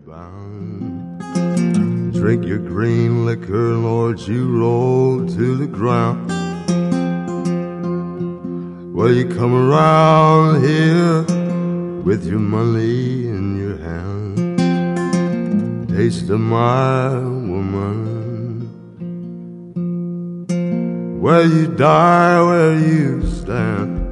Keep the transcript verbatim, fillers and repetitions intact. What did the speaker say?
bound. Drink your green liquor, Lord, you roll to the ground. Well, you come around here with your money in your hand. Taste of my woman. Where you die, where you stand.